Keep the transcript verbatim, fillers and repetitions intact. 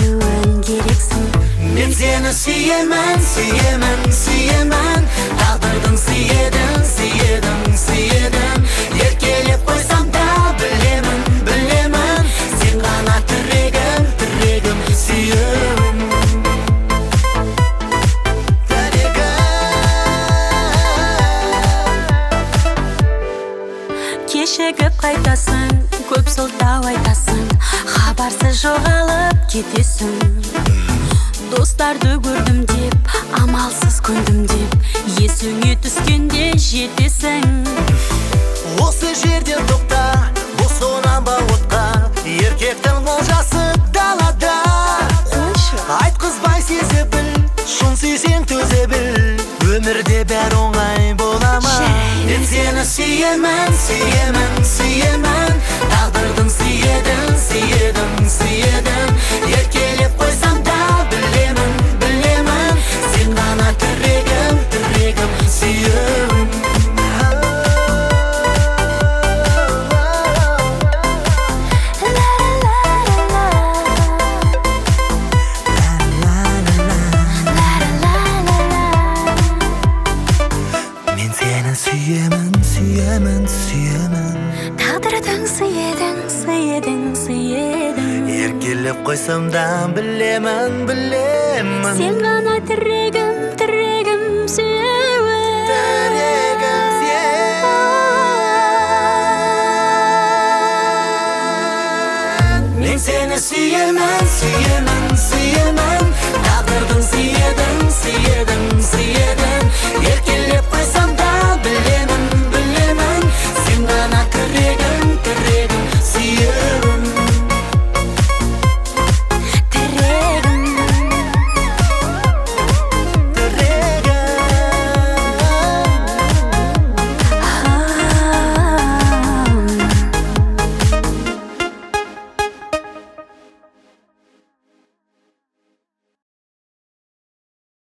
süyüğün gereksin. Men seni süyemen, süyemen, süyemen. Taqdirdin sıyedin, sıyedin, sıyedin. Erkelep koysam da bilemen, bilemen. Sen gana tiregim, tiregim, süyüğüm. Kешігіп қайтасың, көп сылтау айтасың, хабарсыз жоғалып кетесің. Достарды көрдім деп, амалсыз көндім деп, есіңе түскенде жетесің. Осы жерде тоқта, босонанба отқа. Еркектің олжасы далада. Қойшы, Айтқызбай сезе біл, шын сүйсең төзе біл. Өмірде бәр оңай бола ма? Мен сені сүйемін, сүйемін, сүйемін. Тағдырдың сүйедің, сүйедің, сүйедің. Еркелеп қойсам да білемін, білемін. Сен ғана тірегім, тірегім, сүйемін. Мен сені сүйемін, сүйемін, сүйемін. тағдырдың сүйедің, сүйедің, сүйедің. Еркелеп қойсам да білемін, білемін. Сен ғана тірегім, тірегім, сүйеуім. Тірегім сен. Мен сені сүйемін, сүйемін,